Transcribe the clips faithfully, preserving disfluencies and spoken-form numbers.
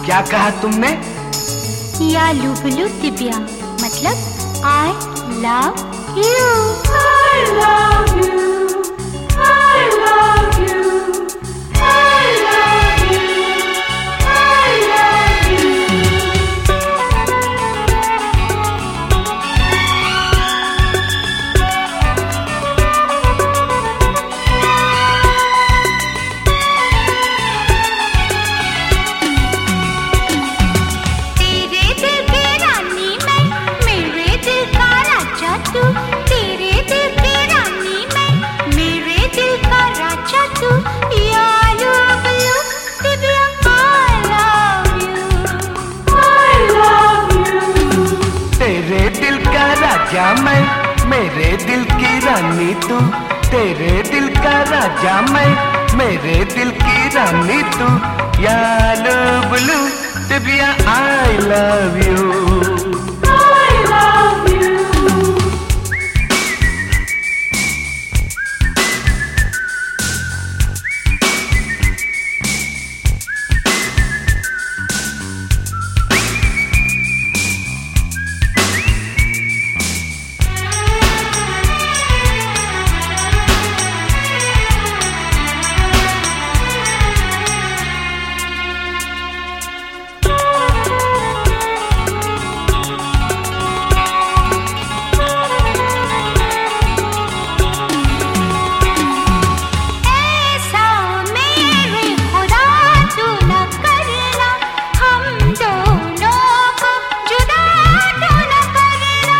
क्या कहा तुमने? या लुबलु दिव्या मतलब I love you. I love you, I love you, I love you, I love you। तेरे दिल की रानी मैं, मेरे दिल का राजा तू। तेरे दिल की रानी मैं, मेरे दिल का राजा तू। या लुबलु Divya I love you, I love you। तेरे दिल का राजा मैं, मेरे दिल की रानी तू। तेरे दिल का राजा मैं, मेरे दिल की रानी तू। या लुबलु Divya I love you. I love you। ऐसा मेरे खुदा तू न करना, हम दोनों को जुदा तू न करना।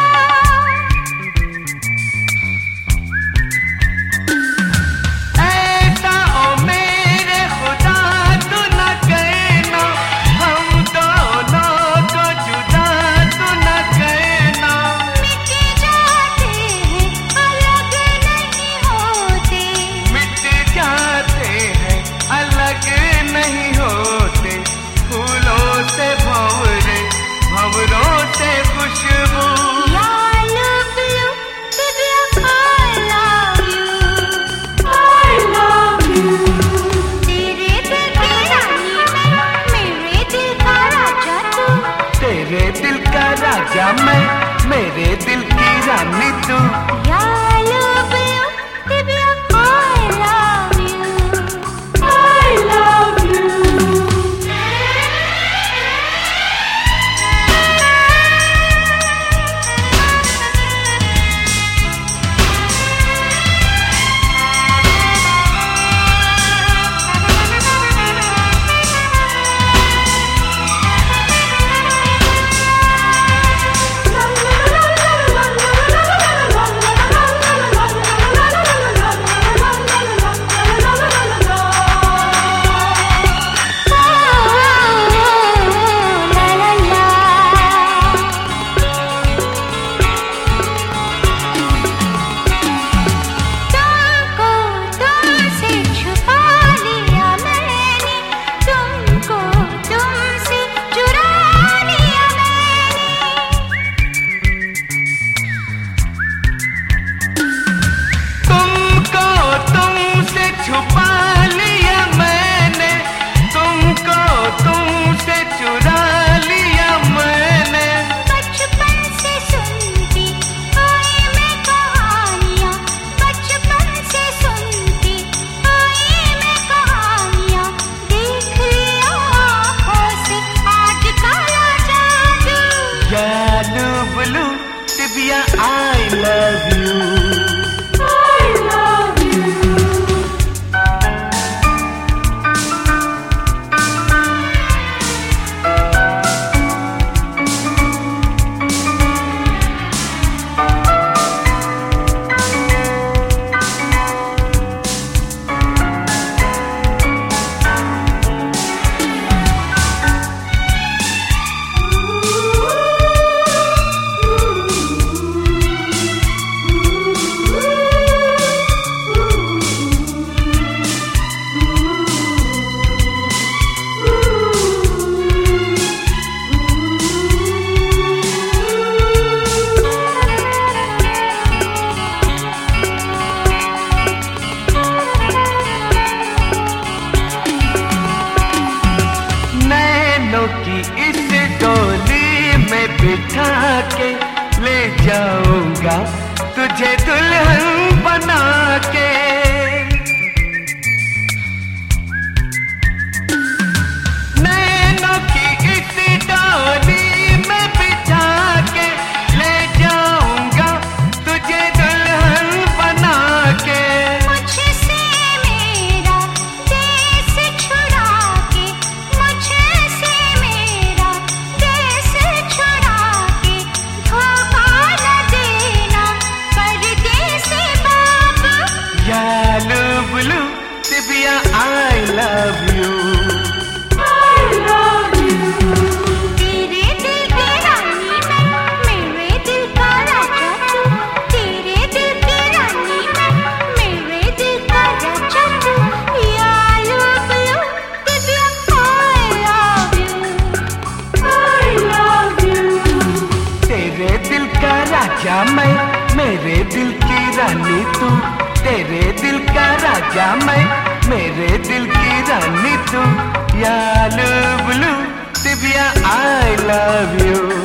ऐसा ओ मेरे खुदा तू न कहना, हम दोनों को जुदा तू न कहना। मिट जाते हैं अलग नहीं होते। मिट जाते हैं अलग नहीं होते। फूलों से भंवरे, भंवरों से खुशबू। या लुबलु Divya I love you। I love you। तेरे दिल की रानी मैं, मेरे दिल का राजा तू। तेरे दिल का राजा मैं, मेरे दिल की रानी तू। या लुबलु Divya I love you। I love you। ला ला ला। तुमको तुमसे छुपा लिया मैंने, तुमको तुमसे चुरा लिया तुमको तुमसे छुपा लिया मैंने, तुमको तुमसे चुरा लिया मैंने। बचपन से सुनती आई मैं कहानियाँ, बचपन से सुनती आई मैं कहानियाँ। देख लिया आँखों से आज काला जादू। या लुबलु Divya I love you. I love you। बिठा के ले जाऊंगा तुझे दुल्हन बना के। नैनों की इस डोली में बिठा के ले जाऊंगा तुझे दुल्हन बना के। मुझसे मेरा देश छुड़ा के, मुझसे मेरा देश छुड़ा के, धोखा न देना परदेसी बाबा। यालू बुलू Divya I love you. I love you. तेरे दिल की रानी मैं, मेरे दिल का राजा तू। तेरे दिल की रानी मैं, मेरे दिल का राजा तू। यालू बुलू Divya I love you। I love you. तेरे दिल का राजा मैं, मेरे दिल की रानी तू। तेरे दिल का राजा मैं, मेरे दिल की रानी तू। यालू बुलू दिव्या आई लव यू।